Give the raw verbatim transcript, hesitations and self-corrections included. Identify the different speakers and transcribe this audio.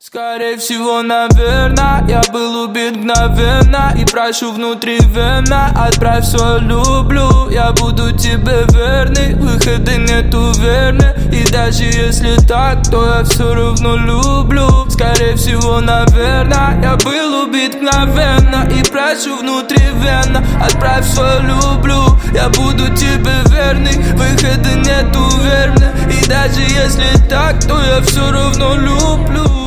Speaker 1: Скорее всего, наверно, я был убит мгновенно. И прошу внутривенно, отправь свой люблю. Я буду тебе верный, выхода нету верны. И даже если так, то я все равно люблю. Скорее всего, наверно, я был убит мгновенно. И прошу внутривенно, отправь свой люблю. Я буду тебе верный, выхода нету верны. И даже если так, то я все равно люблю.